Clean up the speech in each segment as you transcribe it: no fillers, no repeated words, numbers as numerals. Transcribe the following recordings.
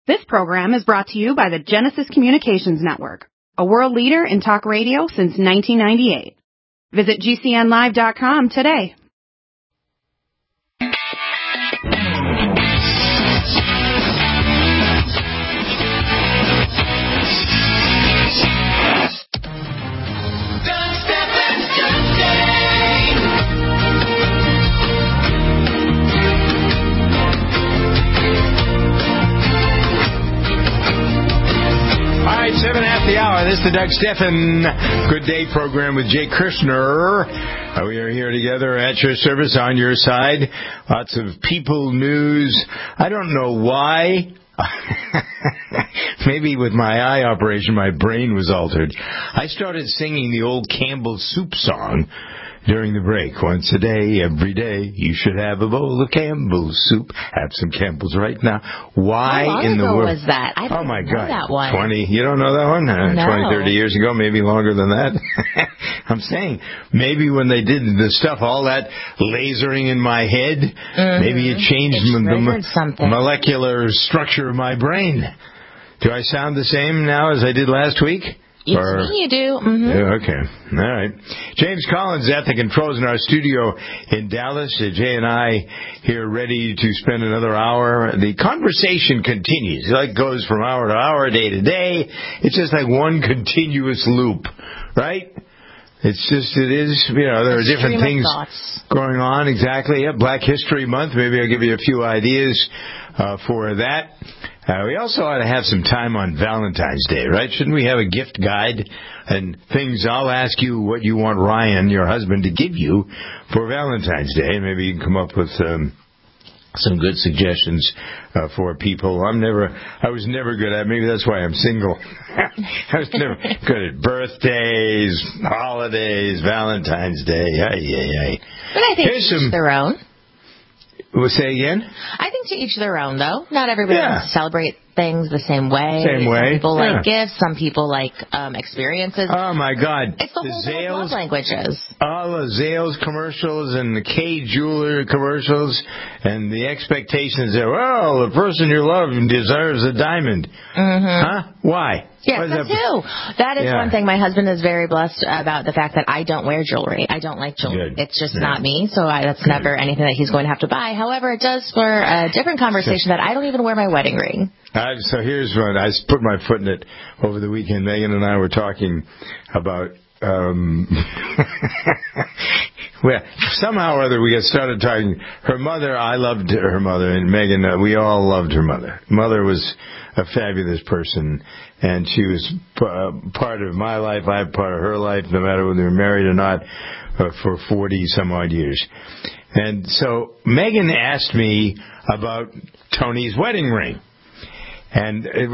This program is brought to you by the Genesis Communications Network, a world leader in talk radio since 1998. Visit GCNlive.com today. All right, 7 after the hour. This is the Doug Stephan Good Day program with Jay Kirshner. We are here together at your service, on your side. Lots of people, news. I don't know why. Maybe with my eye operation, my brain was altered. I started singing the old Campbell's Soup song during the break. Once a day, every day, you should have a bowl of Campbell's soup. Have some Campbell's right now. Why How long in the ago world? was that? I don't know that one. 20. You don't know that one? No. 20, 30 years ago, maybe longer than that. I'm saying, maybe when they did the stuff, all that lasering in my head, maybe it changed the molecular structure of my brain. Do I sound the same now as I did last week? Yes, you do. Mm-hmm. Yeah, okay. All right. James Collins at the controls in our studio in Dallas. Jay and I here ready to spend another hour. The conversation continues. It like goes from hour to hour, day to day. It's just like one continuous loop, right? It is, there are different things going on. Exactly. Yeah, Black History Month. Maybe I'll give you a few ideas for that. We also ought to have some time on Valentine's Day, right? Shouldn't we have a gift guide and things? I'll ask you what you want Ryan, your husband, to give you for Valentine's Day. Maybe you can come up with some good suggestions for people. I was never good at. Maybe that's why I'm single. I was never good at birthdays, holidays, Valentine's Day. But I think each their own. We'll say again? I think to each their own, though. Not everybody wants to celebrate things the same way. Some people like gifts. Some people like experiences. Oh, my God. It's the whole love languages. All the Zales commercials and the K Jeweler commercials and the expectations that, well, the person you love deserves a diamond. Mm-hmm. Huh? Why? Yes, that too. That is one thing. My husband is very blessed about the fact that I don't wear jewelry. I don't like jewelry. Good. It's just not me, so that's never anything that he's going to have to buy. However, it does for a different conversation that I don't even wear my wedding ring. So here's one. I put my foot in it over the weekend. Megan and I were talking about... well, somehow or other we got started talking. Her mother, I loved her mother, and Megan, we all loved her mother. Mother was a fabulous person, and she was part of my life. I was part of her life, no matter whether we were married or not, for 40 some odd years. And so Megan asked me about Tony's wedding ring. And it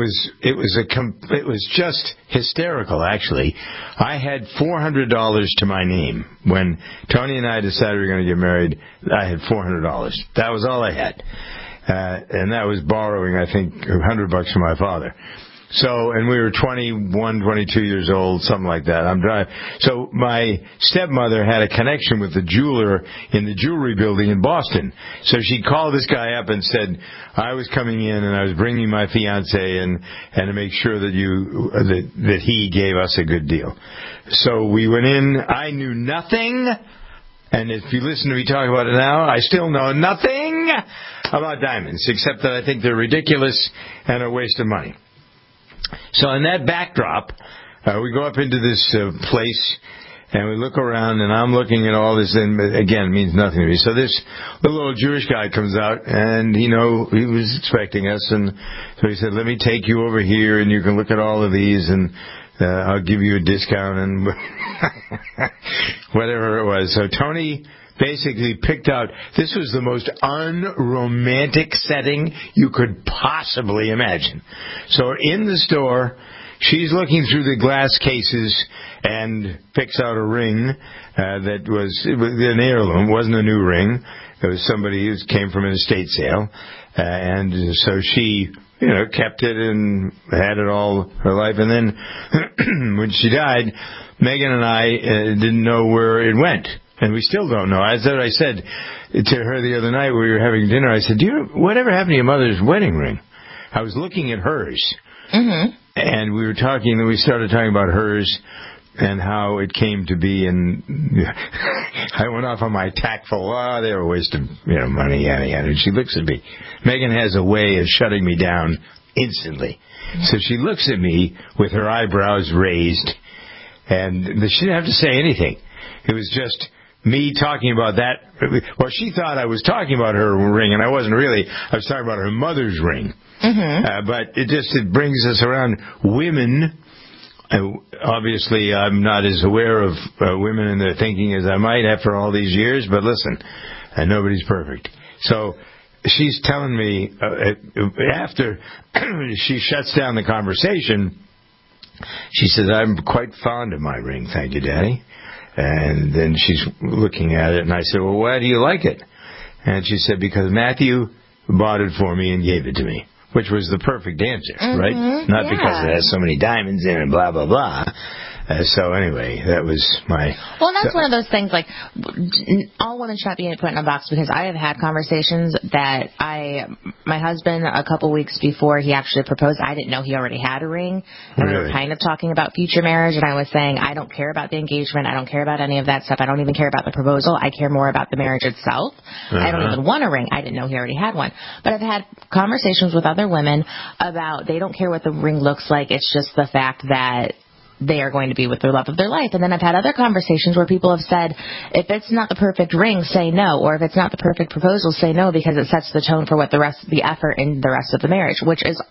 was just hysterical, actually. I had $400 to my name. When Tony and I decided we were going to get married, I had $400. That was all I had. And that was borrowing, I think, $100 from my father. So, and we were 21, 22 years old, something like that. So my stepmother had a connection with the jeweler in the jewelry building in Boston. So she called this guy up and said, I was coming in and I was bringing my fiance and to make sure that he gave us a good deal. So we went in. I knew nothing. And if you listen to me talk about it now, I still know nothing about diamonds, except that I think they're ridiculous and a waste of money. So in that backdrop, we go up into this place, and we look around, and I'm looking at all this, and again, it means nothing to me. So this little old Jewish guy comes out, and he was expecting us, and so he said, let me take you over here, and you can look at all of these, and I'll give you a discount, and whatever it was. So Tony basically picked out, this was the most unromantic setting you could possibly imagine. So in the store, she's looking through the glass cases and picks out a ring that was an heirloom. It wasn't a new ring. It was somebody who came from an estate sale. And so she, kept it and had it all her life. And then when she died, Megan and I didn't know where it went. And we still don't know. As I said to her the other night when we were having dinner, I said, whatever happened to your mother's wedding ring? I was looking at hers. Mm-hmm. And we started talking about hers and how it came to be, and I went off on my tactful, they were wasting money, yada, yada. And she looks at me. Megan has a way of shutting me down instantly. So she looks at me with her eyebrows raised, and she didn't have to say anything. It was just me talking about that. Well, she thought I was talking about her ring, and I wasn't really. I was talking about her mother's ring. Mm-hmm. But it brings us around women. Obviously, I'm not as aware of women and their thinking as I might after all these years, but listen, nobody's perfect. So she's telling me, after she shuts down the conversation, she says, I'm quite fond of my ring, thank you, Daddy. And then she's looking at it, and I said, well, why do you like it? And she said, because Matthew bought it for me and gave it to me. Which was the perfect answer, right? Not because it has so many diamonds in it, blah, blah, blah. So anyway, that was my... Well, that's one of those things, like, all women should not be put in a box, because I have had conversations that my husband, a couple weeks before he actually proposed, I didn't know he already had a ring. And we were kind of talking about future marriage, and I was saying, I don't care about the engagement. I don't care about any of that stuff. I don't even care about the proposal. I care more about the marriage itself. I don't even want a ring. I didn't know he already had one. But I've had conversations with other women about they don't care what the ring looks like. It's just the fact that they are going to be with their love of their life. And then I've had other conversations where people have said, if it's not the perfect ring, say no. Or if it's not the perfect proposal, say no, because it sets the tone for what the effort in the rest of the marriage, which is,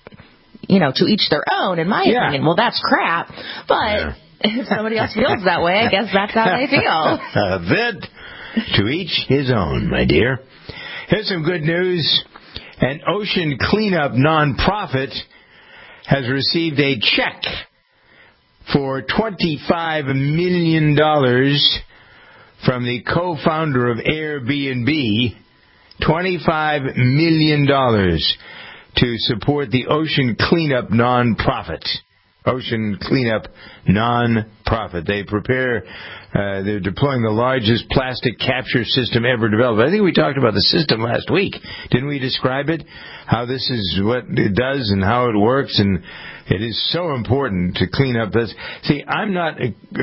to each their own, in my opinion. Well, that's crap. But if somebody else feels that way, I guess that's how they feel. To each his own, my dear. Here's some good news. An ocean cleanup nonprofit has received a check for $25 million from the co-founder of Airbnb, $25 million to support the Ocean Cleanup Nonprofit. Ocean Cleanup Nonprofit. They're deploying the largest plastic capture system ever developed. I think we talked about the system last week. Didn't we describe it? How this is what it does and how it works, and it is so important to clean up this. See, I'm not...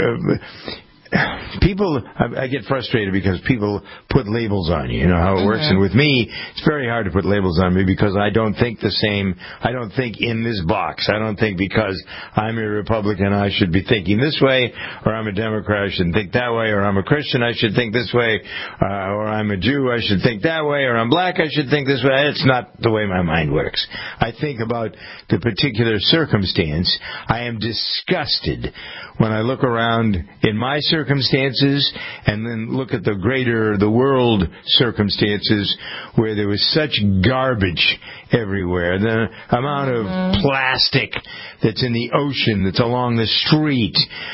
I get frustrated because people put labels on you. You know how it works. And with me, it's very hard to put labels on me because I don't think the same. I don't think in this box. I don't think because I'm a Republican I should be thinking this way, or I'm a Democrat I should think that way, or I'm a Christian I should think this way, or I'm a Jew I should think that way, or I'm black I should think this way. It's not the way my mind works. I think about the particular circumstance. I am disgusted when I look around in my circumstances and then look at the world circumstances where there was such garbage everywhere. The amount of plastic that's in the ocean, that's along the street,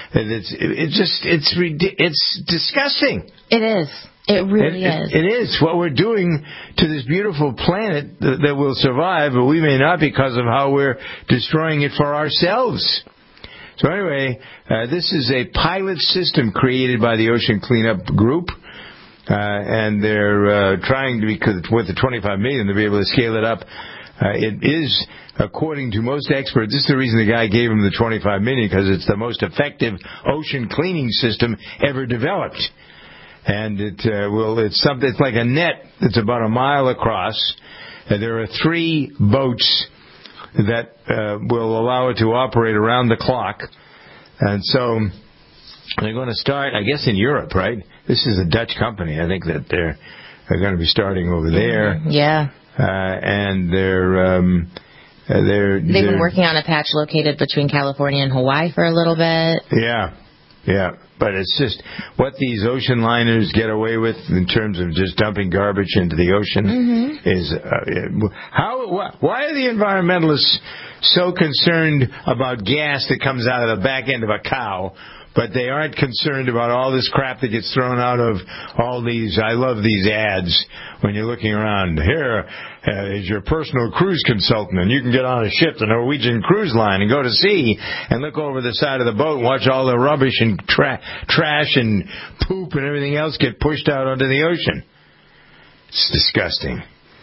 it's disgusting. It is. It really is. It is what we're doing to this beautiful planet that will survive, but we may not because of how we're destroying it for ourselves. So anyway, this is a pilot system created by the Ocean Cleanup Group, and they're trying to, because with the $25 million, to be able to scale it up. It is, according to most experts, this is the reason the guy gave him the $25 million, because it's the most effective ocean cleaning system ever developed. And it's like a net that's about a mile across. There are 3 boats that will allow it to operate around the clock. And so they're going to start, I guess, in Europe, right? This is a Dutch company. I think that they're going to be starting over there. Yeah. And they've been working on a patch located between California and Hawaii for a little bit. Yeah. But it's just what these ocean liners get away with in terms of just dumping garbage into the ocean is why are the environmentalists so concerned about gas that comes out of the back end of a cow, but they aren't concerned about all this crap that gets thrown out of all these. I love these ads when you're looking around. Here is your personal cruise consultant, and you can get on a ship, the Norwegian Cruise Line, and go to sea and look over the side of the boat and watch all the rubbish and trash and poop and everything else get pushed out onto the ocean. It's disgusting.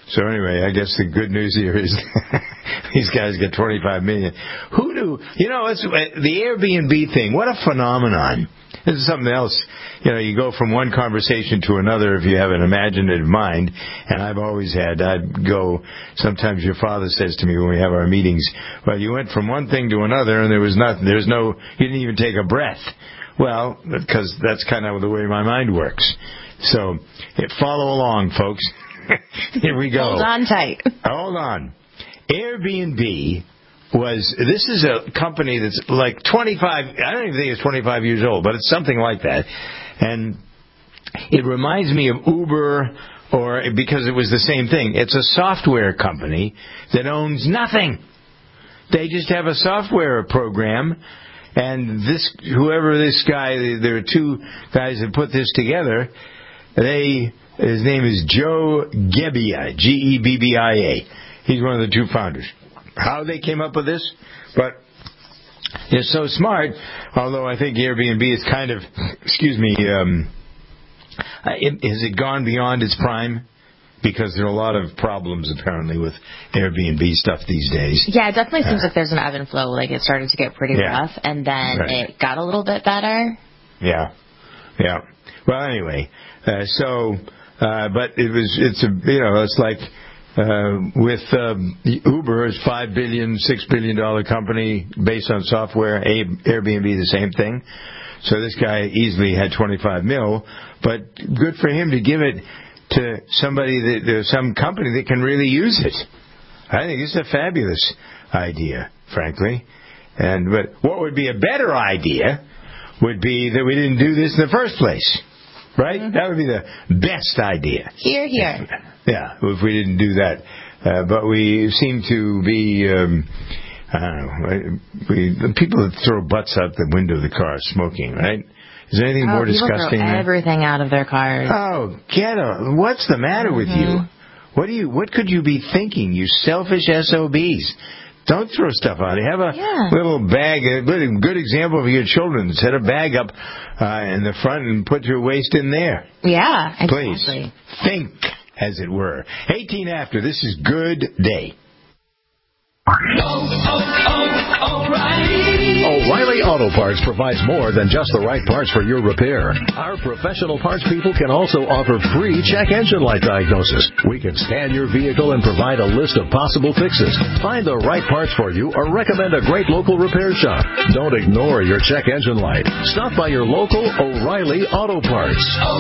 So anyway, I guess the good news here is these guys get $25 million. Who knew? It's the Airbnb thing. What a phenomenon. This is something else. You go from one conversation to another if you have an imaginative mind, and I've always had. Sometimes your father says to me when we have our meetings, well, you went from one thing to another, and there was nothing. You didn't even take a breath. Well, because that's kind of the way my mind works. So, follow along, folks. Here we go. Hold on tight. Hold on. Airbnb this is a company that's like 25, I don't even think it's 25 years old, but it's something like that. And it reminds me of Uber, because it was the same thing. It's a software company that owns nothing. They just have a software program, and whoever this guy, there are two guys that put this together, his name is Joe Gebbia, Gebbia. He's one of the two founders. How they came up with this, but they're so smart, although I think Airbnb is kind of, has it gone beyond its prime? Because there are a lot of problems, apparently, with Airbnb stuff these days. Yeah, it definitely seems like there's an ebb and flow. Like, it started to get pretty rough, and then it got a little bit better. Yeah. Well, anyway, but it's like, with Uber is $5 billion, $6 billion company based on software. Airbnb the same thing. So this guy easily had $25 million, but good for him to give it to some company that can really use it. I think it's a fabulous idea, frankly. But what would be a better idea would be that we didn't do this in the first place. Right? Mm-hmm. That would be the best idea. Here. Yeah, if we didn't do that. But we seem to be, I don't know, people that throw butts out the window of the car smoking, right? Is there anything more disgusting? People throw everything out of their cars. Oh, what's the matter with you? What could you be thinking, you selfish SOBs? Don't throw stuff out. Have a little bag. A good example for your children. Set a bag up in the front and put your waste in there. Yeah, exactly. Please think, as it were. 18 after. This is Good Day. O'Reilly Auto Parts provides more than just the right parts for your repair. Our professional parts people can also offer free check engine light diagnosis. We can scan your vehicle and provide a list of possible fixes. Find the right parts for you or recommend a great local repair shop. Don't ignore your check engine light. Stop by your local O'Reilly Auto Parts.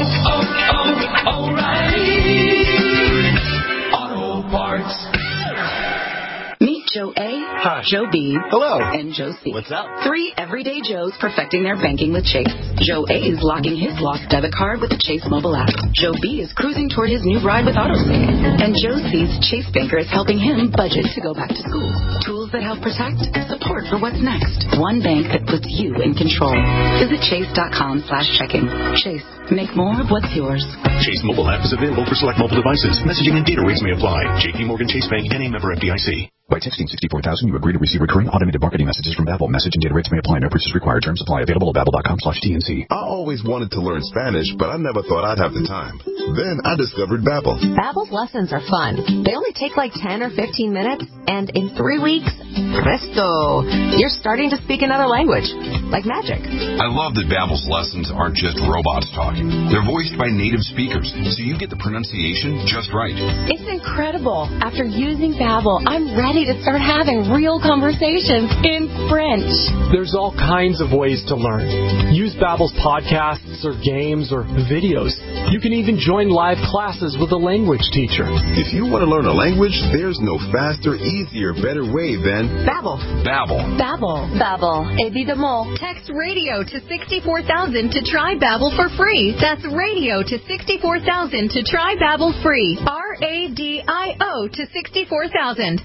O'Reilly Auto Parts. Meet Joe A, Hi. Joe B, hello, and Joe C. What's up? 3 everyday Joes perfecting their banking with Chase. Joe A is locking his lost debit card with the Chase mobile app. Joe B is cruising toward his new ride with AutoSave. And Joe C's Chase banker is helping him budget to go back to school. Tools that help protect, support for what's next. One bank that puts you in control. Visit chase.com/checking. Chase, make more of what's yours. Chase mobile app is available for select mobile devices. Messaging and data rates may apply. JP Morgan Chase Bank, NA member FDIC. By texting 64000, you agree to receive recurring automated marketing messages from Babbel. Message and data rates may apply. No purchase required. Terms apply. Available at babbel.com/TNC. I always wanted to learn Spanish, but I never thought I'd have the time. Then I discovered Babbel. Babbel's lessons are fun. They only take like 10 or 15 minutes, and in 3 weeks, presto, you're starting to speak another language, like magic. I love that Babbel's lessons aren't just robots talking. They're voiced by native speakers, so you get the pronunciation just right. It's incredible. After using Babbel, I'm ready to start having real conversations in French. There's all kinds of ways to learn. Use Babbel's podcasts or games or videos. You can even join live classes with a language teacher. If you want to learn a language, there's no faster, easier, better way than Babbel. Babbel. Évidemment. Text radio to 64,000 to try Babbel for free. That's radio to 64,000 to try Babbel free. RADIO to 64,000.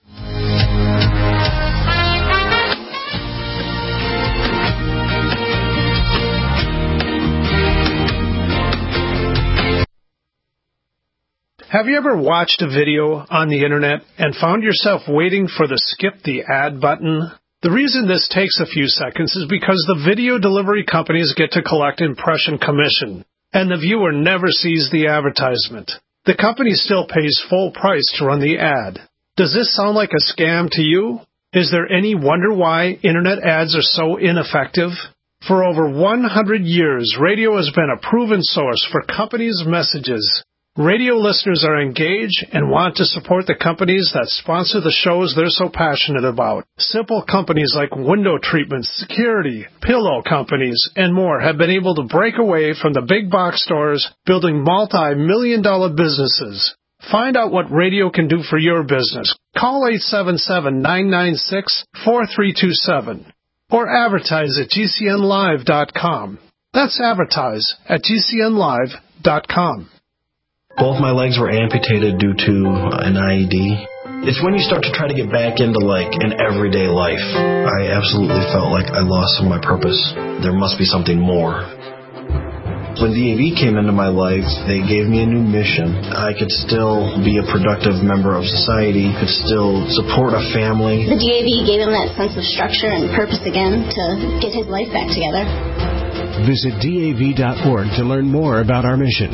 Have you ever watched a video on the internet and found yourself waiting for the skip the ad button? The reason this takes a few seconds is because the video delivery companies get to collect impression commission, and the viewer never sees the advertisement. The company still pays full price to run the ad. Does this sound like a scam to you? Is there any wonder why Internet ads are so ineffective? For over 100 years, radio has been a proven source for companies' messages. Radio listeners are engaged and want to support the companies that sponsor the shows they're so passionate about. Simple companies like window treatments, security, pillow companies, and more have been able to break away from the big box stores, building multi-million-dollar businesses. Find out what radio can do for your business. Call 877-996-4327 or advertise at GCNlive.com. That's advertise at GCNlive.com. Both my legs were amputated due to an IED. It's when you start to try to get back into, an everyday life. I absolutely felt like I lost some of my purpose. There must be something more. When DAV came into my life, they gave me a new mission. I could still be a productive member of society, could still support a family. The DAV gave him that sense of structure and purpose again to get his life back together. Visit DAV.org to learn more about our mission.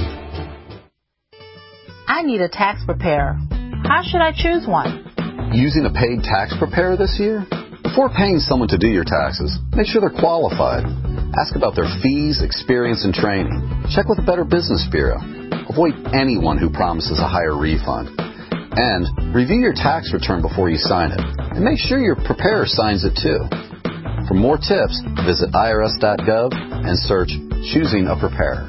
I need a tax preparer. How should I choose one? Using a paid tax preparer this year? Before paying someone to do your taxes, make sure they're qualified. Ask about their fees, experience, and training. Check with the Better Business Bureau. Avoid anyone who promises a higher refund. And review your tax return before you sign it. And make sure your preparer signs it too. For more tips, visit irs.gov and search Choosing a Preparer.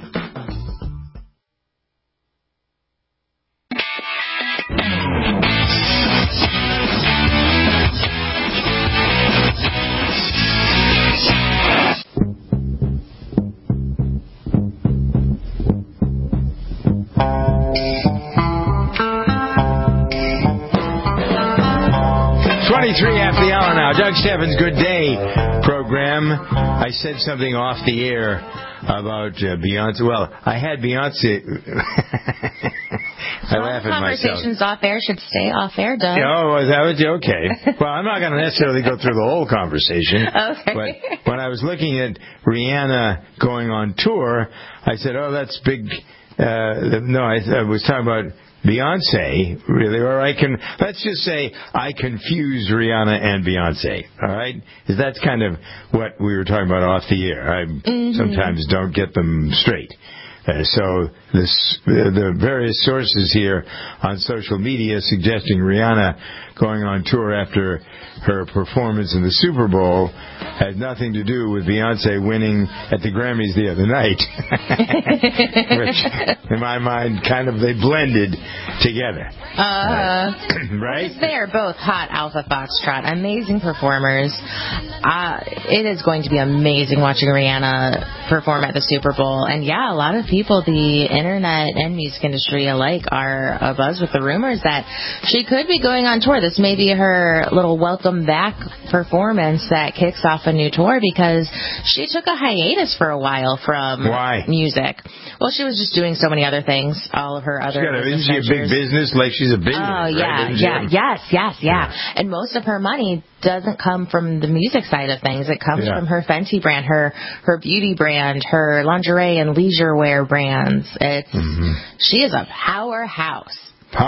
After the hour now. Doug Steffens' Good Day program. I said something off the air about Beyonce. Well, I had Beyonce. I laugh at myself. Conversations off air should stay off air, Doug. Oh, that was okay. Well, I'm not going to necessarily go through the whole conversation. Okay. But when I was looking at Rihanna going on tour, I said, "Oh, that's big." No, I was talking about Beyonce, really, or let's just say I confused Rihanna and Beyonce, all right? Because that's kind of what we were talking about off the air. I sometimes don't get them straight. So the various sources here on social media suggesting Rihanna going on tour after her performance in the Super Bowl had nothing to do with Beyonce winning at the Grammys the other night. Which, in my mind, they blended together. Right? They are both hot Alpha Foxtrot, amazing performers. It is going to be amazing watching Rihanna perform at the Super Bowl. And yeah, a lot of people, the internet and music industry alike, are abuzz with the rumors that she could be going on tour. This may be her little welcome back performance that kicks off a new tour, because she took a hiatus for a while from music. Well, she was just doing so many other things, all of her other Isn't she a big business? Like she's a business, oh, yeah, right? Yes. And most of her money doesn't come from the music side of things. It comes from her Fenty brand, her beauty brand, her lingerie and leisure wear brands. She is a powerhouse.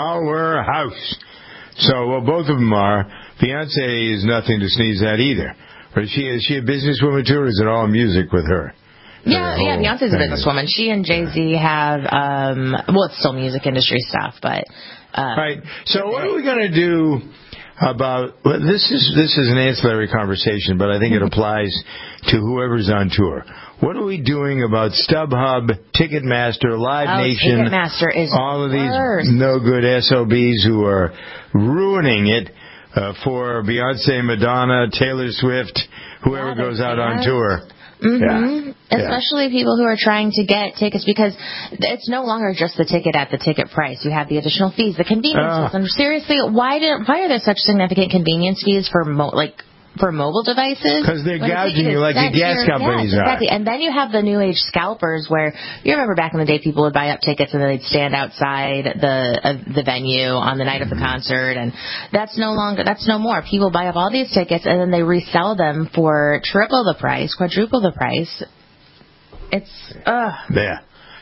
So, both of them are. Beyonce is nothing to sneeze at either. Or is she a businesswoman too, or is it all music with her? Yeah, Beyonce's a businesswoman. She and Jay-Z have, it's still music industry stuff, but... right. So what are we going to do about... Well, this is an ancillary conversation, but I think it applies to whoever's on tour. What are we doing about StubHub, Ticketmaster, Live Nation, Ticketmaster is all of worse. These no-good SOBs who are ruining it for Beyonce, Madonna, Taylor Swift, whoever goes out on tour? Especially people who are trying to get tickets, because it's no longer just the ticket at the ticket price. You have the additional fees, the conveniences. And seriously, why are there such significant convenience fees for mobile devices? Because they're gouging you like the gas companies are. Exactly. And then you have the new age scalpers, where you remember back in the day, people would buy up tickets and then they'd stand outside the venue on the night of the concert, and that's no more. People buy up all these tickets and then they resell them for triple the price, quadruple the price. It's Yeah.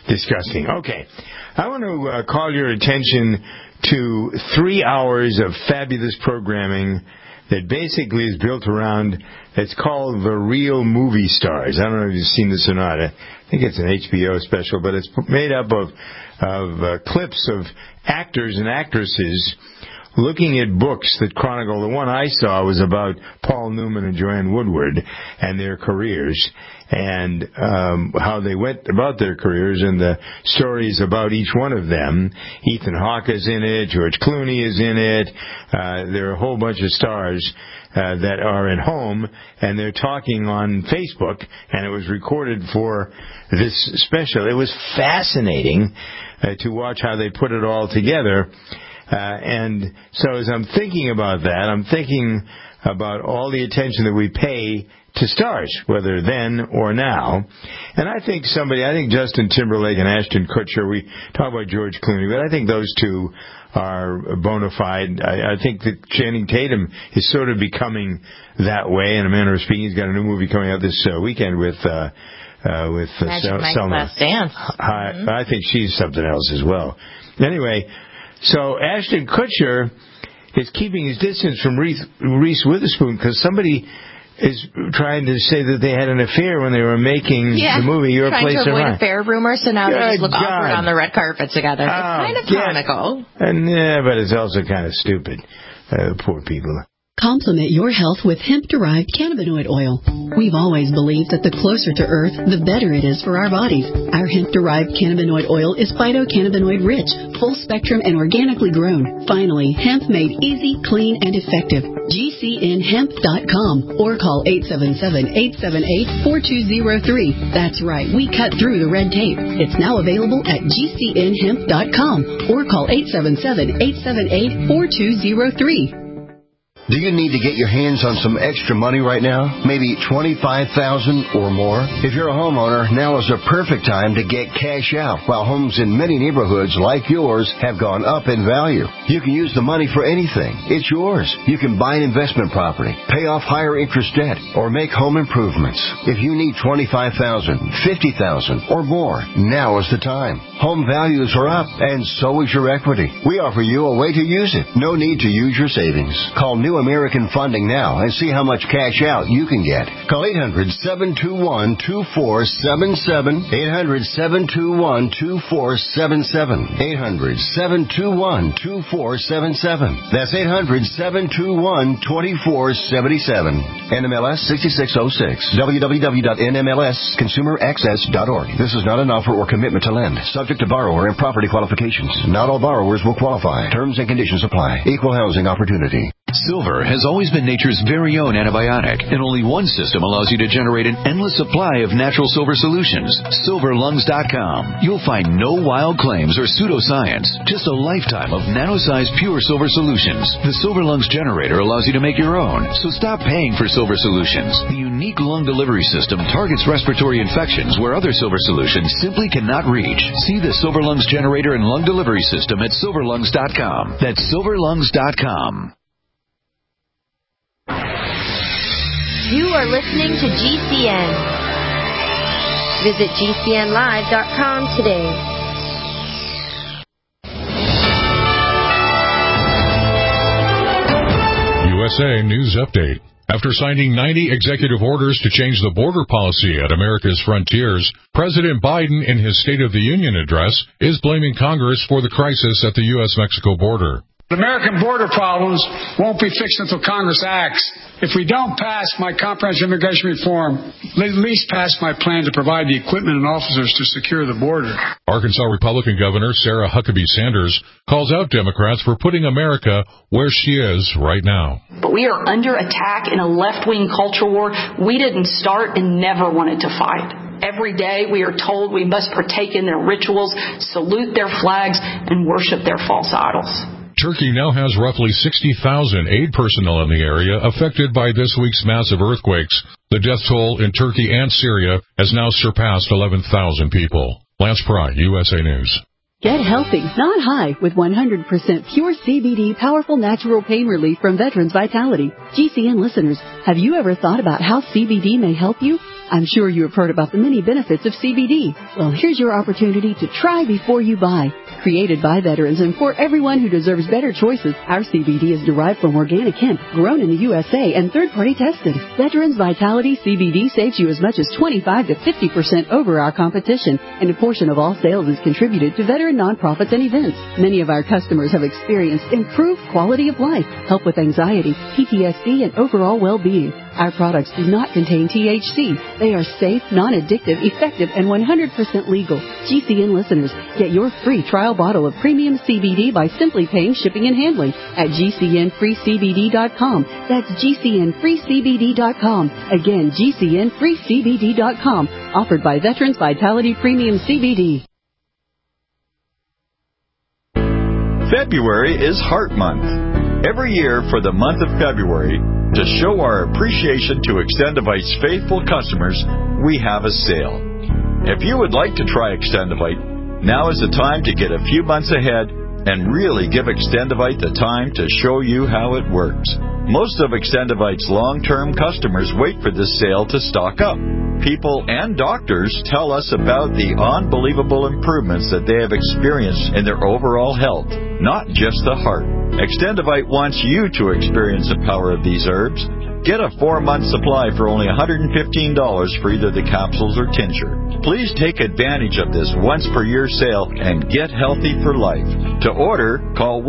disgusting. Okay. I want to call your attention to 3 hours of fabulous programming that basically is built around, it's called The Real Movie Stars. I don't know if you've seen this or not. I think it's an HBO special, but it's made up of clips of actors and actresses looking at books that chronicle. The one I saw was about Paul Newman and Joanne Woodward and their careers, and how they went about their careers, and the stories about each one of them. Ethan Hawke is in it. George Clooney is in it. There are a whole bunch of stars that are at home, and they're talking on Facebook, and it was recorded for this special. It was fascinating to watch how they put it all together. And so as I'm thinking about that, I'm thinking about all the attention that we pay to stars, whether then or now. And I think Justin Timberlake and Ashton Kutcher, we talk about George Clooney, but I think those two are bona fide. I think that Channing Tatum is sort of becoming that way, in a manner of speaking. He's got a new movie coming out this weekend with Selma. I think she's something else as well. Anyway, so Ashton Kutcher is keeping his distance from Reese Witherspoon because somebody is trying to say that they had an affair when they were making the movie Your Place in Line. Trying to avoid affair rumors, so now they just look awkward on the red carpet together. It's kind of comical. But it's also kind of stupid. Poor people. Complement your health with hemp-derived cannabinoid oil. We've always believed that the closer to Earth, the better it is for our bodies. Our hemp-derived cannabinoid oil is phytocannabinoid-rich, full-spectrum, and organically grown. Finally, hemp made easy, clean, and effective. GCNhemp.com or call 877-878-4203. That's right, we cut through the red tape. It's now available at GCNhemp.com or call 877-878-4203. Do you need to get your hands on some extra money right now? Maybe $25,000 or more? If you're a homeowner, now is the perfect time to get cash out. While homes in many neighborhoods like yours have gone up in value, you can use the money for anything. It's yours. You can buy an investment property, pay off higher interest debt, or make home improvements. If you need $25,000, $50,000, or more, now is the time. Home values are up, and so is your equity. We offer you a way to use it. No need to use your savings. Call New American Funding now and see how much cash out you can get. Call 800-721-2477. 800-721-2477. 800-721-2477. That's 800-721-2477. NMLS 6606. www.nmlsconsumeraccess.org. This is not an offer or commitment to lend. Subject to borrower and property qualifications. Not all borrowers will qualify. Terms and conditions apply. Equal housing opportunity. Silver has always been nature's very own antibiotic, and only one system allows you to generate an endless supply of natural silver solutions. SilverLungs.com. You'll find no wild claims or pseudoscience, just a lifetime of nano-sized pure silver solutions. The Silver Lungs generator allows you to make your own, so stop paying for silver solutions. The unique lung delivery system targets respiratory infections where other silver solutions simply cannot reach. See the Silver Lungs generator and lung delivery system at SilverLungs.com. That's SilverLungs.com. You are listening to GCN. Visit GCNlive.com today. USA News Update. After signing 90 executive orders to change the border policy at America's frontiers, President Biden, in his State of the Union address, is blaming Congress for the crisis at the U.S.-Mexico border. The American border problems won't be fixed until Congress acts. If we don't pass my comprehensive immigration reform, at least pass my plan to provide the equipment and officers to secure the border. Arkansas Republican Governor Sarah Huckabee Sanders calls out Democrats for putting America where she is right now. But we are under attack in a left-wing culture war we didn't start and never wanted to fight. Every day we are told we must partake in their rituals, salute their flags, and worship their false idols. Turkey now has roughly 60,000 aid personnel in the area affected by this week's massive earthquakes. The death toll in Turkey and Syria has now surpassed 11,000 people. Lance Pry, USA News. Get healthy, not high, with 100% pure CBD powerful natural pain relief from Veterans Vitality. GCN listeners, have you ever thought about how CBD may help you? I'm sure you have heard about the many benefits of CBD. Well, here's your opportunity to try before you buy. Created by veterans and for everyone who deserves better choices, our CBD is derived from organic hemp, grown in the USA and third-party tested. Veterans Vitality CBD saves you as much as 25 to 50% over our competition, and a portion of all sales is contributed to veteran nonprofits and events. Many of our customers have experienced improved quality of life, help with anxiety, PTSD, and overall well-being. Our products do not contain THC. They are safe, non-addictive, effective, and 100% legal. GCN listeners, get your free trial bottle of premium CBD by simply paying shipping and handling at GCNFreeCBD.com. That's GCNFreeCBD.com. Again, GCNFreeCBD.com. Offered by Veterans Vitality Premium CBD. February is Heart Month. Every year for the month of February, to show our appreciation to Extendivite's faithful customers, we have a sale. If you would like to try Extendivite, now is the time to get a few months ahead and really give Extendivite the time to show you how it works. Most of Extendivite's long-term customers wait for this sale to stock up. People and doctors tell us about the unbelievable improvements that they have experienced in their overall health, not just the heart. Extendivite wants you to experience the power of these herbs. Get a 4-month supply for only $115 for either the capsules or tincture. Please take advantage of this once-per-year sale and get healthy for life. To order, call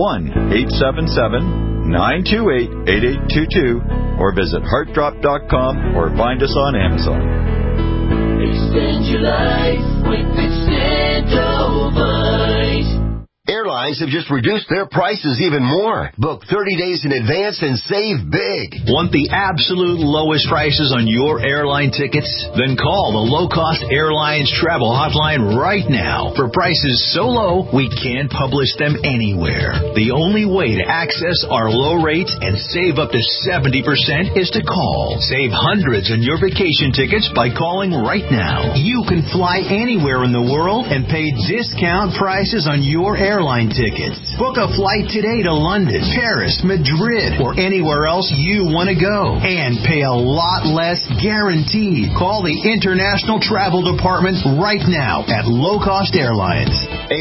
1-877-928-8822 or visit heartdrop.com or find us on Amazon. Extend your life with Extendivite. Airlines have just reduced their prices even more. Book 30 days in advance and save big. Want the absolute lowest prices on your airline tickets? Then call the Low Cost Airlines Travel Hotline right now. For prices so low, we can't publish them anywhere. The only way to access our low rates and save up to 70% is to call. Save hundreds on your vacation tickets by calling right now. You can fly anywhere in the world and pay discount prices on your airline tickets. Book a flight today to London, Paris, Madrid, or anywhere else you want to go. And pay a lot less guaranteed. Call the International Travel Department right now at Low Cost Airlines.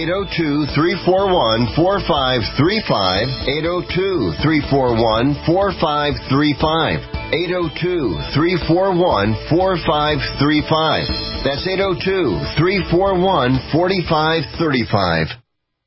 802-341-4535. 802-341-4535. 802-341-4535. That's 802-341-4535.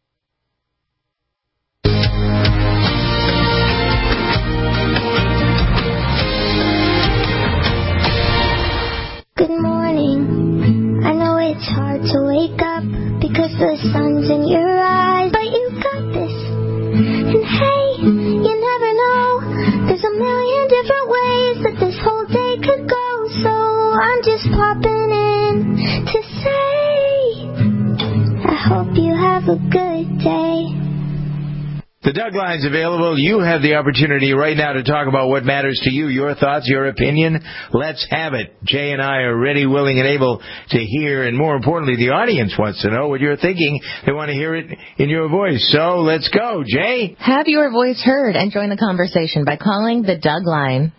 Good morning. I know it's hard to wake up because the sun's in your eyes, but you got this. And hey, you never know, there's a million different ways that this whole day could go. So I'm just popping in to say, I hope you have a good day. The Doug Line's available. You have the opportunity right now to talk about what matters to you, your thoughts, your opinion. Let's have it. Jay and I are ready, willing, and able to hear, and more importantly, the audience wants to know what you're thinking. They want to hear it in your voice. So let's go, Jay. Have your voice heard and join the conversation by calling the Doug Line.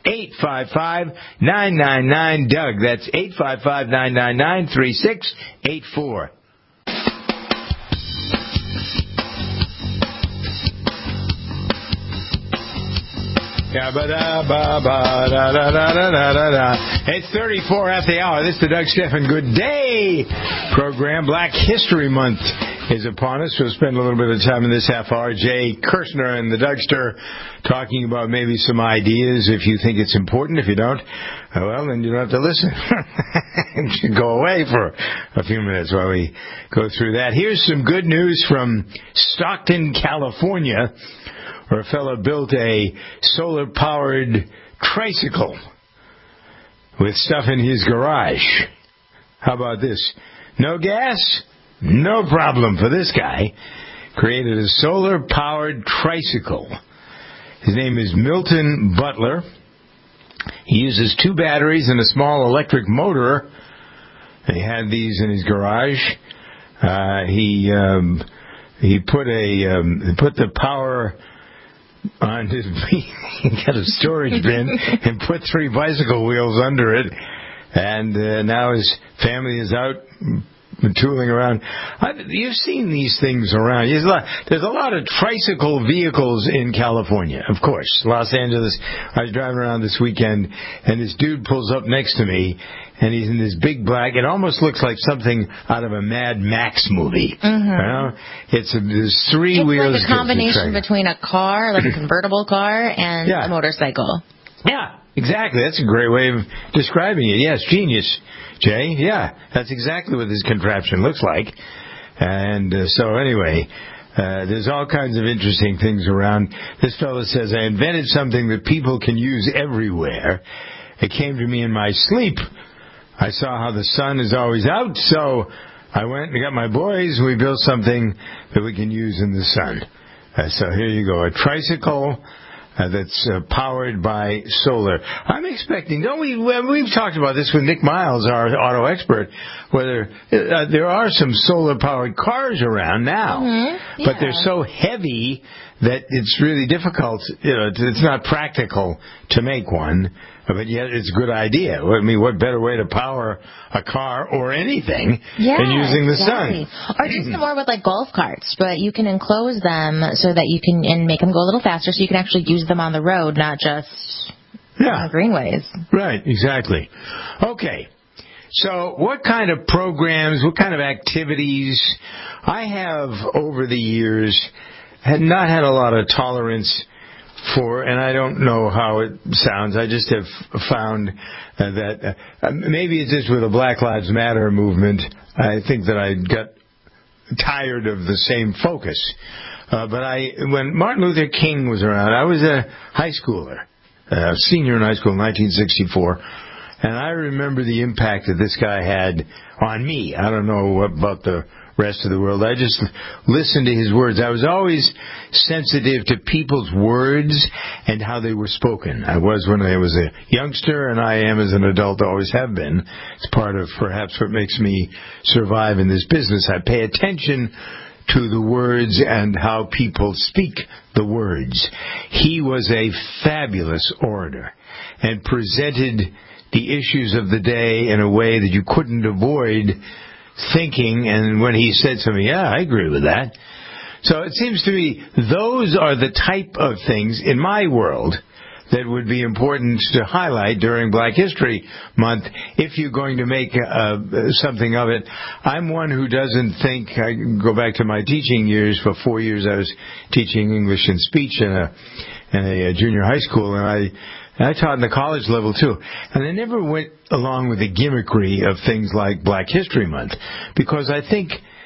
855-999-DOUG. That's 855-999-3684. It's 34 after the hour. This is the Doug Stephan Good Day program. Black History Month is upon us. We'll spend a little bit of time in this half hour. Jay Kirshner and the Dougster talking about maybe some ideas if you think it's important. If you don't, well, then you don't have to listen. You go away for a few minutes while we go through that. Here's some good news from Stockton, California, where a fellow built a solar-powered tricycle with stuff in his garage. How about this? No gas? No problem for this guy. Created a solar-powered tricycle. His name is Milton Butler. He uses 2 batteries and a small electric motor. He had these in his garage. He put the power on his, he got a storage bin and put 3 bicycle wheels under it. And now his family is out tooling around. You've seen these things around. There's a lot of tricycle vehicles in California, of course. Los Angeles. I was driving around this weekend, and this dude pulls up next to me, and he's in this big black. It almost looks like something out of a Mad Max movie. Mm-hmm. You know? There's three wheels. It's like a combination between a car, like a convertible car, and a motorcycle. Yeah, exactly. That's a great way of describing it. Yes, genius, Jay. Yeah, that's exactly what this contraption looks like. And so anyway, there's all kinds of interesting things around. This fellow says, I invented something that people can use everywhere. It came to me in my sleep. I saw how the sun is always out, so I went and got my boys. We built something that we can use in the sun. So here you go, a tricycle that's powered by solar. I'm expecting, we've talked about this with Nick Miles, our auto expert, whether there are some solar-powered cars around now, but they're so heavy that it's really difficult, it's not practical to make one, but yet it's a good idea. I mean, what better way to power a car or anything than using the sun? Or just more with like golf carts, but you can enclose them so that you can, and make them go a little faster so you can actually use them on the road, not just on the greenways. Right, exactly. Okay. So what kind of programs, what kind of activities? I have, over the years, had not had a lot of tolerance for, and I don't know how it sounds, I just have found that maybe it's just with the Black Lives Matter movement, I think that I got tired of the same focus. But when Martin Luther King was around, I was a high schooler, senior in high school in 1964, and I remember the impact that this guy had on me. I don't know about the rest of the world. I just listened to his words. I was always sensitive to people's words and how they were spoken. I was when I was a youngster, and I am as an adult, always have been. It's part of perhaps what makes me survive in this business. I pay attention to the words and how people speak the words. He was a fabulous orator and presented the issues of the day in a way that you couldn't avoid thinking, and when he said something, I agree with that. So it seems to me those are the type of things in my world that would be important to highlight during Black History Month if you're going to make something of it. I'm one who doesn't think, I go back to my teaching years. For 4 years I was teaching English and speech in a junior high school, and I taught in the college level too. And I never went along with the gimmickry of things like Black History Month, because I think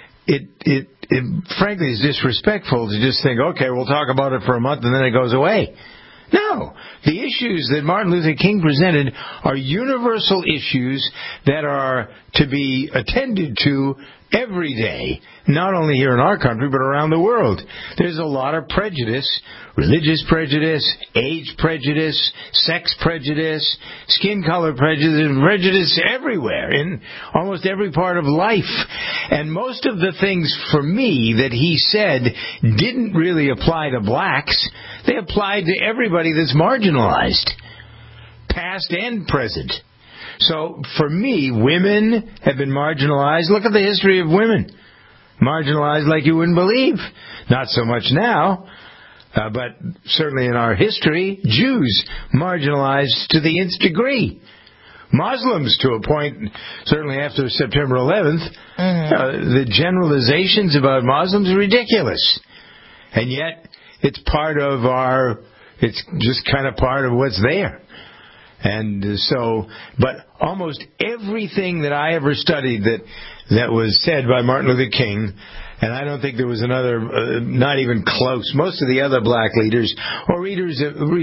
it frankly is disrespectful to just think, okay, we'll talk about it for a month and then it goes away. No. The issues that Martin Luther King presented are universal issues that are to be attended to every day, not only here in our country, but around the world. There's a lot of prejudice, religious prejudice, age prejudice, sex prejudice, skin color prejudice everywhere, in almost every part of life. And most of the things, for me, that he said didn't really apply to blacks. They applied to everybody that's marginalized, past and present. So, for me, women have been marginalized. Look at the history of women. Marginalized like you wouldn't believe. Not so much now, but certainly in our history, Jews marginalized to the nth degree. Muslims to a point, certainly after September 11th, the generalizations about Muslims are ridiculous. And yet, it's part of it's just kind of part of what's there. And so, but almost everything that I ever studied that was said by Martin Luther King, and I don't think there was another, not even close. Most of the other black leaders or leaders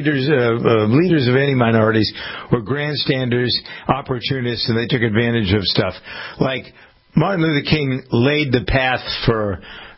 of any minorities were grandstanders, opportunists, and they took advantage of stuff. Like Martin Luther King laid the path for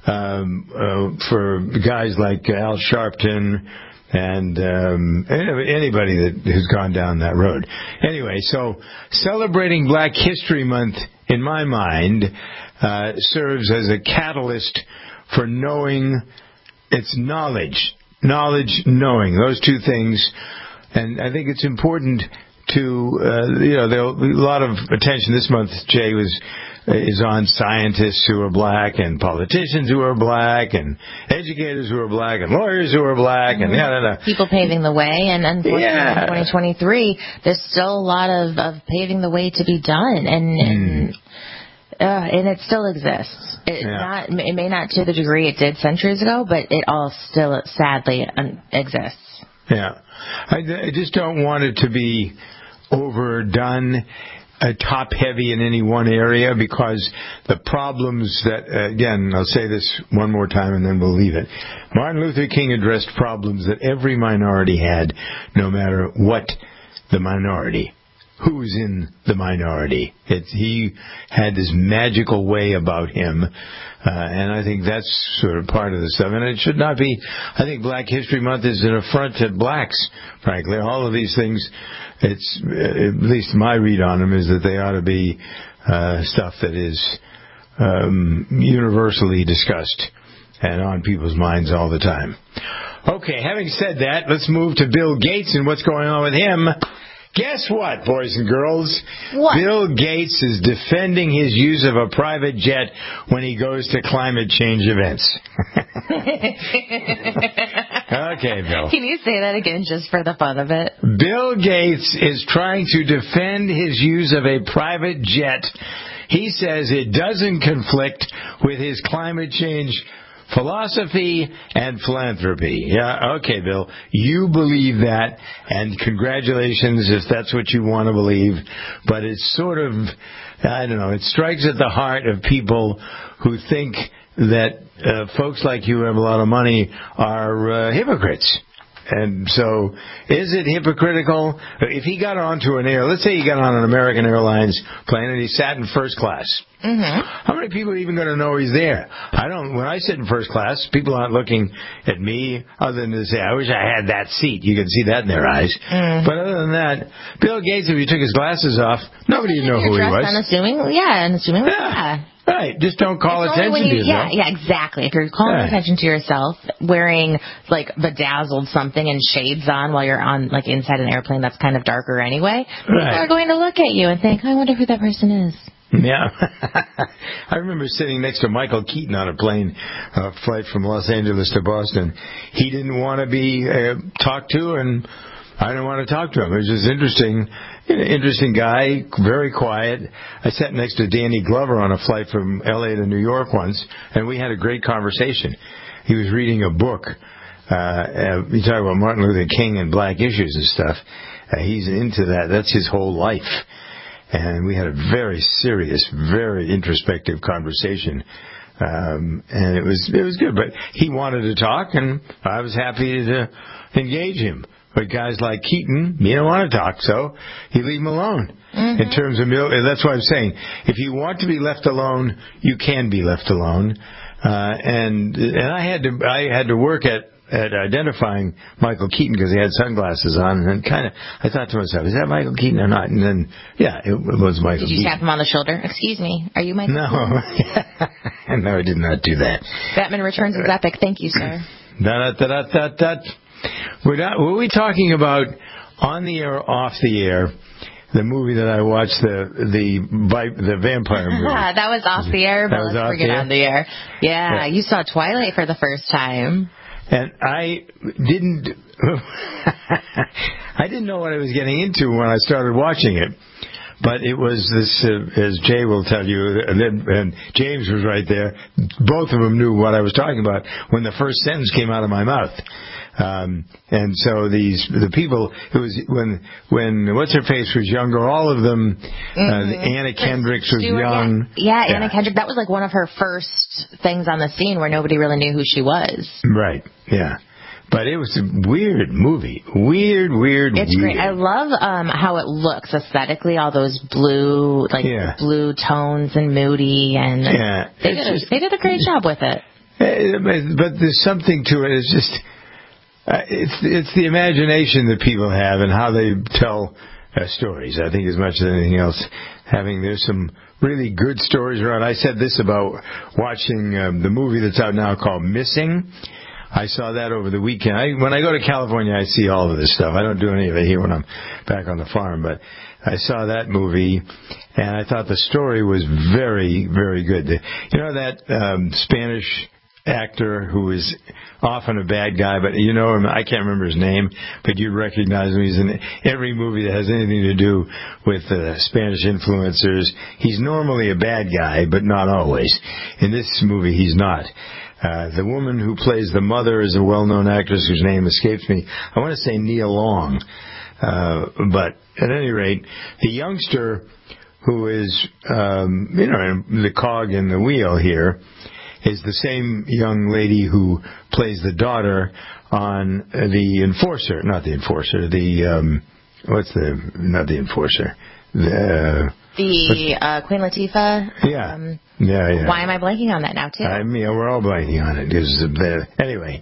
guys like Al Sharpton and anybody that has gone down that road. Anyway, so celebrating Black History Month, in my mind, serves as a catalyst for knowing. It's knowledge, knowing, those two things. And I think it's important there'll be a lot of attention this month. Jay is on scientists who are black and politicians who are black and educators who are black and lawyers who are black and people paving the way. And unfortunately, in 2023, there's still a lot of paving the way to be done, and it still exists. It may not to the degree it did centuries ago, but it all still sadly exists. Yeah, I just don't want it to be overdone, top heavy in any one area, because the problems that, again, I'll say this one more time and then we'll leave it. Martin Luther King addressed problems that every minority had, no matter what the minority. Who's in the minority? He had this magical way about him, and I think that's sort of part of the stuff. And it should not be. I think Black History Month is an affront to blacks, frankly. All of these things, it's at least my read on them is that they ought to be stuff that is universally discussed and on people's minds all the time. Okay, having said that, let's move to Bill Gates and what's going on with him. Guess what, boys and girls? What? Bill Gates is defending his use of a private jet when he goes to climate change events. Okay, Bill. Can you say that again just for the fun of it? Bill Gates is trying to defend his use of a private jet. He says it doesn't conflict with his climate change philosophy and philanthropy. Yeah, okay, Bill. You believe that, and congratulations if that's what you want to believe. But it's sort of, I don't know, it strikes at the heart of people who think that folks like you who have a lot of money are hypocrites. And so, is it hypocritical? If he got onto let's say he got on an American Airlines plane and he sat in first class. Mm-hmm. How many people are even going to know he's there? When I sit in first class, people aren't looking at me other than to say, I wish I had that seat. You can see that in their eyes. Mm. But other than that, Bill Gates, if he took his glasses off, nobody would know who he was. Unassuming. Right. Just don't call attention to yourself. Yeah, exactly. If you're calling attention to yourself, wearing bedazzled something and shades on while you're on inside an airplane that's kind of darker anyway, people are going to look at you and think, I wonder who that person is. Yeah. I remember sitting next to Michael Keaton on a plane, flight from Los Angeles to Boston. He didn't want to be talked to, and I didn't want to talk to him. It was just interesting guy, very quiet. I sat next to Danny Glover on a flight from L.A. to New York once, and we had a great conversation. He was reading a book. We talk about Martin Luther King and black issues and stuff. He's into that. That's his whole life. And we had a very serious, very introspective conversation. And it was good. But he wanted to talk, and I was happy to engage him. But guys like Keaton, you don't want to talk, so you leave him alone. Mm-hmm. In terms of, that's what I'm saying. If you want to be left alone, you can be left alone. And I had to work at identifying Michael Keaton because he had sunglasses on, and I thought to myself, is that Michael Keaton or not? And then, it was Michael Keaton. Did you tap him on the shoulder? Excuse me, are you Michael Keaton? No, I did not do that. Batman Returns is epic. Thank you, sir. Were we talking about on the air or off the air? The movie that I watched, the vampire movie. That was off the air, but let's bring it on the air. Yeah, you saw Twilight for the first time. And I didn't know what I was getting into when I started watching it. But it was this, as Jay will tell you, and James was right there. Both of them knew what I was talking about when the first sentence came out of my mouth. And so the people, it was when what's her face was younger, all of them, Anna Kendrick was young. Yeah, Anna Kendrick, that was one of her first things on the scene where nobody really knew who she was. Right, yeah. But it was a weird movie. Weird. It's great. I love how it looks aesthetically, all those blue, blue tones and moody, and they did a great job with it. But there's something to it. It's just, it's the imagination that people have and how they tell stories. I think as much as anything else, there's some really good stories around. I said this about watching the movie that's out now called Missing. I saw that over the weekend. When I go to California, I see all of this stuff. I don't do any of it here when I'm back on the farm, but I saw that movie, and I thought the story was very, very good. You know that Spanish actor who is often a bad guy, but you know him, I can't remember his name, but you'd recognize him. He's in every movie that has anything to do with Spanish influencers. He's normally a bad guy, but not always. In this movie, he's not. The woman who plays the mother is a well-known actress whose name escapes me. I want to say Nia Long. But at any rate, the youngster who is, the cog in the wheel here is the same young lady who plays the daughter on The Enforcer. Not The Enforcer. Not The Enforcer. Queen Latifah. Yeah. Yeah. Why am I blanking on that now, too? We're all blanking on it. Anyway,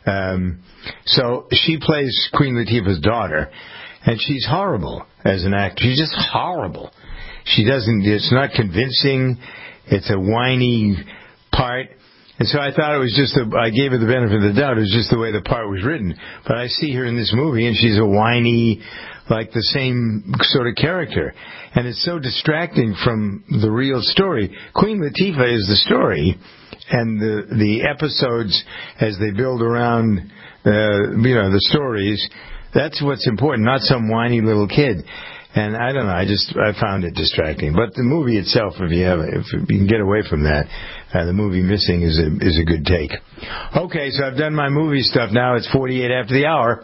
so she plays Queen Latifah's daughter, and she's horrible as an actor. She's just horrible. It's not convincing. It's a whiny part. And so I thought it was I gave her the benefit of the doubt. It was just the way the part was written. But I see her in this movie, and she's a whiny, like the same sort of character. And it's so distracting from the real story. Queen Latifah is the story, and the episodes as they build around, the stories, that's what's important, not some whiny little kid. And I don't know, I found it distracting. But the movie itself, if you can get away from that, the movie Missing is a good take. Okay, so I've done my movie stuff now. It's 48 after the hour.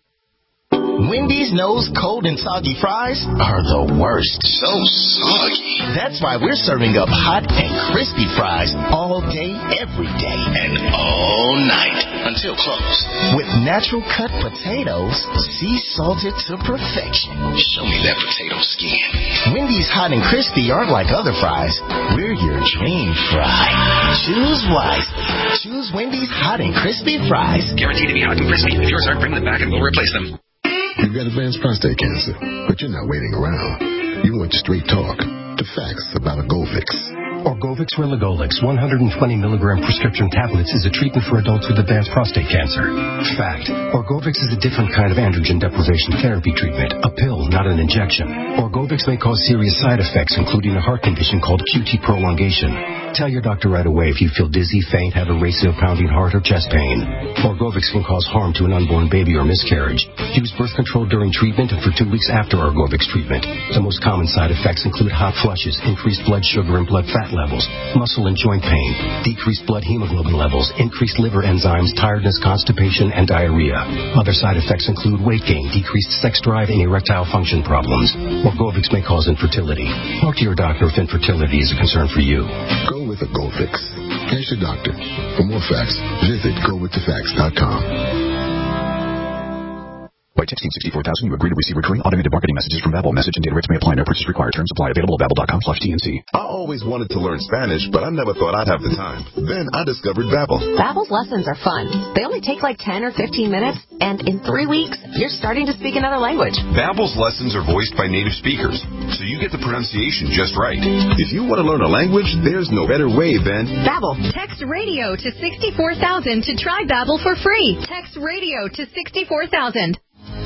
Wendy's knows cold and soggy fries are the worst. So soggy. That's why we're serving up hot and crispy fries all day, every day. And all night until close. With natural cut potatoes, sea salted to perfection. Show me that potato skin. Wendy's hot and crispy aren't like other fries. We're your dream fry. Choose wisely. Choose Wendy's hot and crispy fries. Guaranteed to be hot and crispy. If yours aren't, bring them back and we'll replace them. You've got advanced prostate cancer, but you're not waiting around. You want straight talk, the facts about a Orgovyx. Orgovyx Relugolix 120 milligram prescription tablets is a treatment for adults with advanced prostate cancer. Fact: Orgovyx is a different kind of androgen deprivation therapy treatment, a pill, not an injection. Orgovyx may cause serious side effects, including a heart condition called QT prolongation. Tell your doctor right away if you feel dizzy, faint, have a racing or pounding heart, or chest pain. Orgovyx can cause harm to an unborn baby or miscarriage. Use birth control during treatment and for 2 weeks after Orgovyx treatment. The most common side effects include hot flushes, increased blood sugar and blood fat levels, muscle and joint pain, decreased blood hemoglobin levels, increased liver enzymes, tiredness, constipation, and diarrhea. Other side effects include weight gain, decreased sex drive, and erectile function problems. Orgovyx may cause infertility. Talk to your doctor if infertility is a concern for you. Go with Orgovyx. Ask your doctor. For more facts, visit gowiththefacts.com. By texting 64,000, you agree to receive recurring automated marketing messages from Babbel. Message and data rates may apply. No purchase required. Terms apply. Available at babbel.com/TNC. I always wanted to learn Spanish, but I never thought I'd have the time. Then I discovered Babbel. Babbel's lessons are fun. They only take like 10 or 15 minutes, and in 3 weeks, you're starting to speak another language. Babbel's lessons are voiced by native speakers, so you get the pronunciation just right. If you want to learn a language, there's no better way than Babbel. Text radio to 64,000 to try Babbel for free. Text radio to 64,000.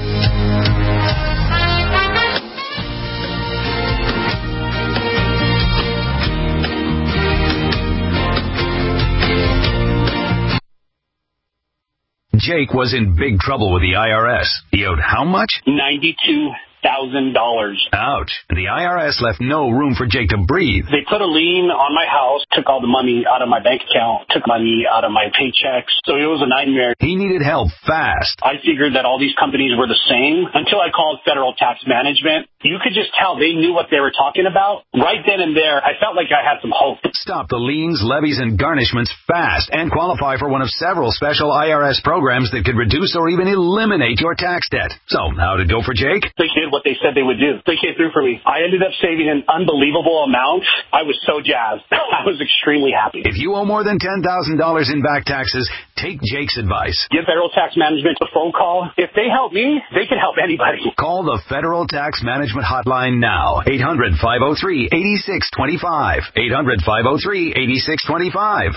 Jake was in big trouble with the IRS. He owed how much? $92,000. Ouch. The IRS left no room for Jake to breathe. They put a lien on my house, took all the money out of my bank account, took money out of my paychecks. So it was a nightmare. He needed help fast. I figured that all these companies were the same until I called Federal Tax Management. You could just tell they knew what they were talking about. Right then and there, I felt like I had some hope. Stop the liens, levies, and garnishments fast and qualify for one of several special IRS programs that could reduce or even eliminate your tax debt. So, how'd it go for Jake? They did what they said they would do. They came through for me. I ended up saving an unbelievable amount. I was so jazzed. I was extremely happy. If you owe more than $10,000 in back taxes, take Jake's advice. Give Federal Tax Management a phone call. If they help me, they can help anybody. Call the Federal Tax Management Management Hotline now. 800-503-8625. 800-503-8625.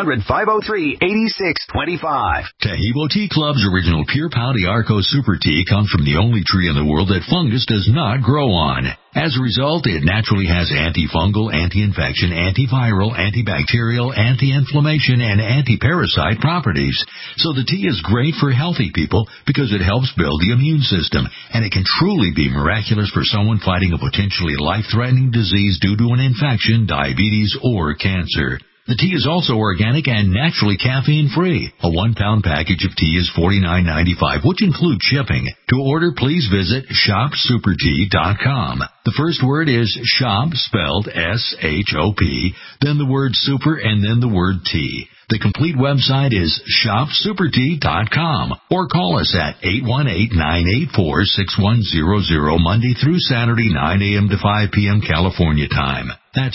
800-503-8625. Tahibo Tea Club's original Pure Pau de Arco Super Tea comes from the only tree in the world that fungus does not grow on. As a result, it naturally has antifungal, anti-infection, antiviral, antibacterial, anti-inflammation, and anti-parasite properties. So the tea is great for healthy people because it helps build the immune system, and it can truly be miraculous for someone fighting a potentially life-threatening disease due to an infection, diabetes, or cancer. The tea is also organic and naturally caffeine-free. A 1-pound package of tea is $49.95, which includes shipping. To order, please visit shopsupertea.com. The first word is shop, spelled S-H-O-P, then the word super, and then the word tea. The complete website is shopsupertea.com, or call us at 818-984-6100 Monday through Saturday, 9 a.m. to 5 p.m. California time. That's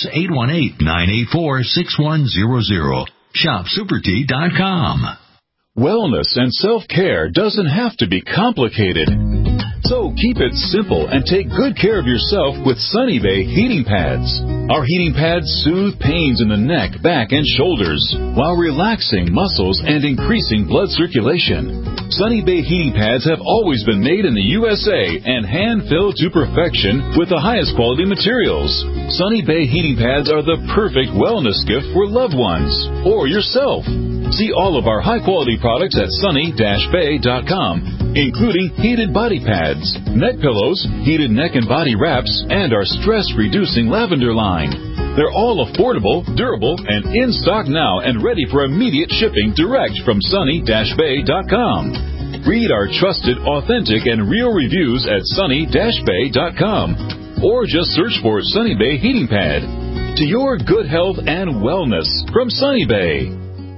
818-984-6100. shopsupertea.com. Wellness and self-care doesn't have to be complicated. So keep it simple and take good care of yourself with Sunny Bay heating pads. Our heating pads soothe pains in the neck, back, and shoulders while relaxing muscles and increasing blood circulation. Sunny Bay heating pads have always been made in the USA and hand-filled to perfection with the highest quality materials. Sunny Bay heating pads are the perfect wellness gift for loved ones or yourself. See all of our high-quality products at sunny-bay.com, including heated body pads, neck pillows, heated neck and body wraps, and our stress-reducing lavender line. They're all affordable, durable, and in stock now and ready for immediate shipping direct from sunny-bay.com. Read our trusted, authentic, and real reviews at sunny-bay.com, or just search for Sunny Bay Heating Pad. To your good health and wellness from Sunny Bay.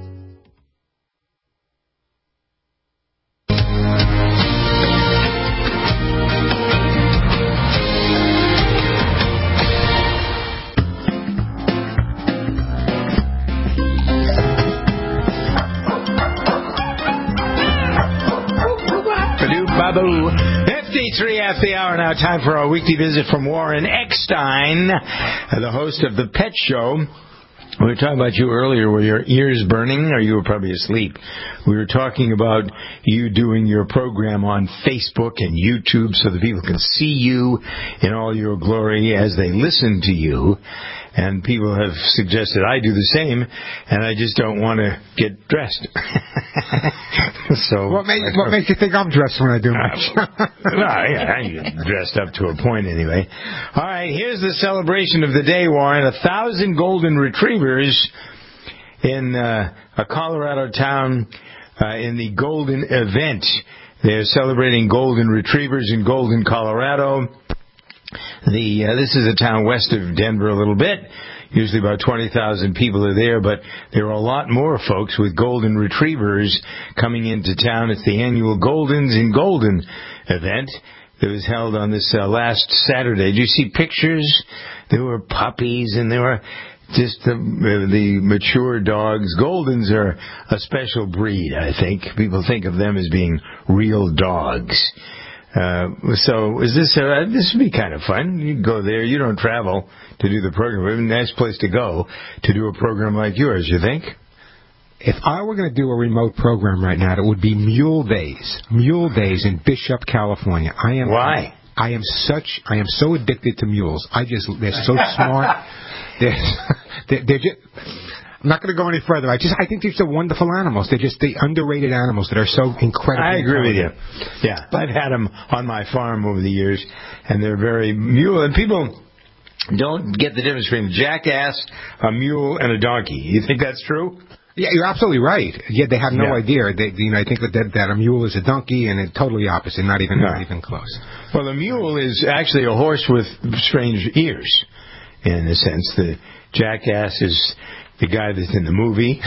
Babu. 53 after the hour now. Time for our weekly visit from Warren Eckstein, the host of The Pet Show. We were talking about you earlier. Were your ears burning, or you were probably asleep? We were talking about you doing your program on Facebook and YouTube so that people can see you in all your glory as they listen to you. And people have suggested I do the same, and I just don't want to get dressed. So what makes you think I'm dressed when I do my show? I get dressed up to a point anyway. All right, here's the celebration of the day, Warren. 1,000 golden retrievers in a Colorado town in the Golden event. They're celebrating golden retrievers in Golden, Colorado. This is a town west of Denver a little bit. Usually about 20,000 people are there, but there are a lot more folks with golden retrievers coming into town. It's the annual Goldens in Golden event that was held on this last Saturday. Did you see pictures? There were puppies, and there were just the mature dogs. Goldens are a special breed, I think. People think of them as being real dogs. So is this would be kind of fun. You go there. You don't travel to do the program. It's a nice place to go to do a program like yours, you think? If I were going to do a remote program right now, it would be Mule Days. Mule Days in Bishop, California. Why? I am so addicted to mules. They're so smart. They're just, I'm not going to go any further. I think they're just wonderful animals. They're just the underrated animals that are so incredible. I agree with you. Yeah, I've had them on my farm over the years, and they're very mule. And people don't get the difference between a jackass, a mule, and a donkey. You think that's true? Yeah, you're absolutely right. Yeah, they have no idea. I think that a mule is a donkey, and it's totally opposite. Not even close. Well, the mule is actually a horse with strange ears, in a sense. The jackass is the guy that's in the movie.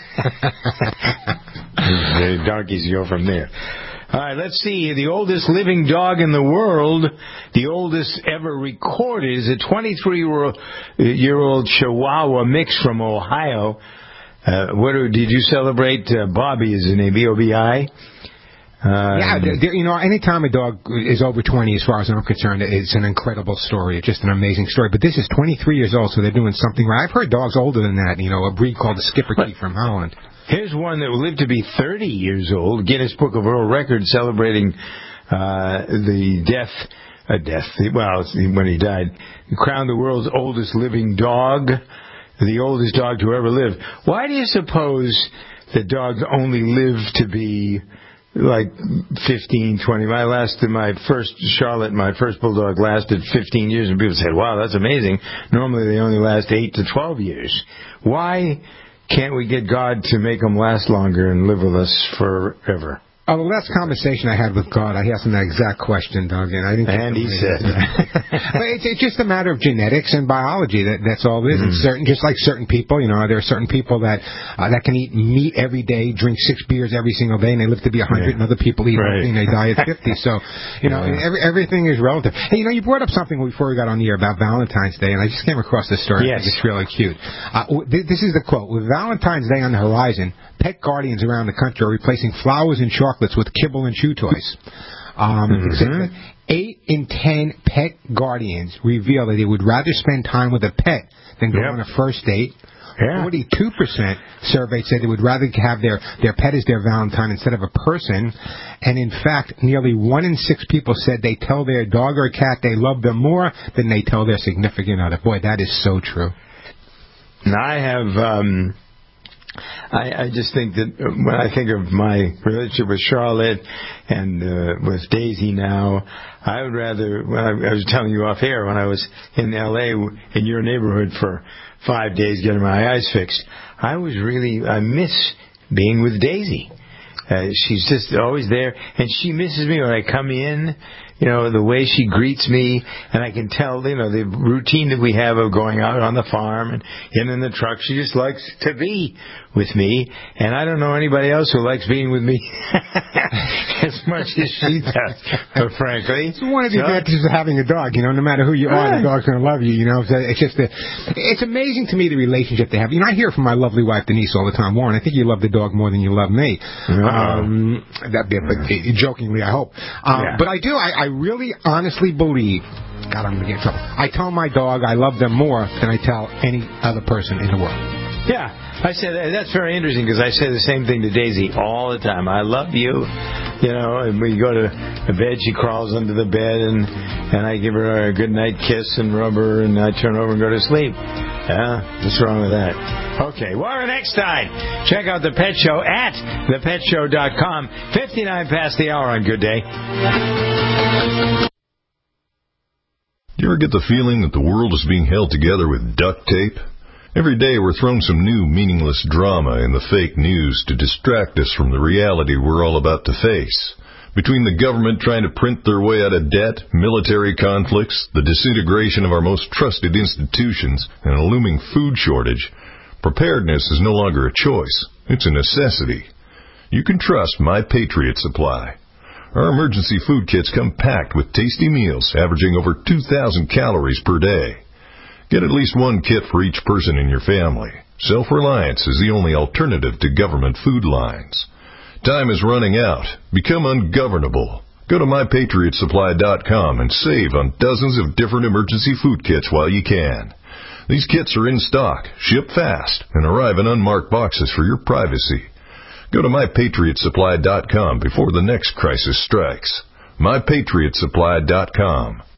The donkeys go from there. All right, let's see. The oldest living dog in the world, the oldest ever recorded, is a 23-year-old Chihuahua mix from Ohio. Did you celebrate? Bobby is his name, B-O-B-I. Anytime a dog is over 20, as far as I'm concerned, it's an incredible story. It's just an amazing story. But this is 23 years old, so they're doing something right. I've heard dogs older than that, a breed called the Schipperke from Holland. Here's one that will live to be 30 years old. Guinness Book of World Records celebrating the when he died, crowned the world's oldest living dog, the oldest dog to ever live. Why do you suppose that dogs only live to be like 15, 20? My first Charlotte, my first bulldog, lasted 15 years, and people said, wow, that's amazing. Normally they only last 8 to 12 years. Why can't we get God to make them last longer and live with us forever? Oh, the last conversation I had with God, I asked him that exact question, Doug, and I didn't. And he said, "But it's just a matter of genetics and biology. That's all it is. It's just like certain people. There are certain people that can eat meat every day, drink 6 beers every single day, and they live to be 100. And other people eat nothing, they die at 50. So, everything is relative. Hey, you brought up something before we got on the air about Valentine's Day, and I just came across this story. Yes. I think it's really cute. This is the quote: "With Valentine's Day on the horizon, pet guardians around the country are replacing flowers and chocolates with kibble and chew toys." 8 in 10 pet guardians reveal that they would rather spend time with a pet than go on a first date. 42% surveyed said they would rather have their pet as their Valentine instead of a person. And in fact, nearly 1 in 6 people said they tell their dog or cat they love them more than they tell their significant other. Boy, that is so true. And I have... I just think that when I think of my relationship with Charlotte and with Daisy now, I would rather, I was telling you off air, when I was in L.A. in your neighborhood for 5 days getting my eyes fixed, I miss being with Daisy. She's just always there, and she misses me when I come in, the way she greets me, and I can tell, the routine that we have of going out on the farm and in the truck. She just likes to be with me, and I don't know anybody else who likes being with me as much as she does, frankly. It's one of the advantages of having a dog, no matter who you are, the dog's going to love you, It's just it's amazing to me the relationship they have. I hear from my lovely wife Denise all the time, Warren, I think you love the dog more than you love me. Jokingly, I hope. But I do. I really honestly believe, God, I'm going to get in trouble. I tell my dog I love them more than I tell any other person in the world. Yeah, I say that's very interesting because I say the same thing to Daisy all the time. I love you, and we go to bed, she crawls under the bed, and I give her a good night kiss and rub her, and I turn over and go to sleep. Yeah, what's wrong with that? Okay, Warren Eckstein. Check out The Pet Show at thepetshow.com. 59 past the hour on Good Day. Do you ever get the feeling that the world is being held together with duct tape? Every day we're thrown some new meaningless drama in the fake news to distract us from the reality we're all about to face. Between the government trying to print their way out of debt, military conflicts, the disintegration of our most trusted institutions, and a looming food shortage, preparedness is no longer a choice. It's a necessity. You can trust My Patriot Supply. Our emergency food kits come packed with tasty meals averaging over 2,000 calories per day. Get at least one kit for each person in your family. Self-reliance is the only alternative to government food lines. Time is running out. Become ungovernable. Go to MyPatriotSupply.com and save on dozens of different emergency food kits while you can. These kits are in stock, ship fast, and arrive in unmarked boxes for your privacy. Go to MyPatriotSupply.com before the next crisis strikes. MyPatriotSupply.com.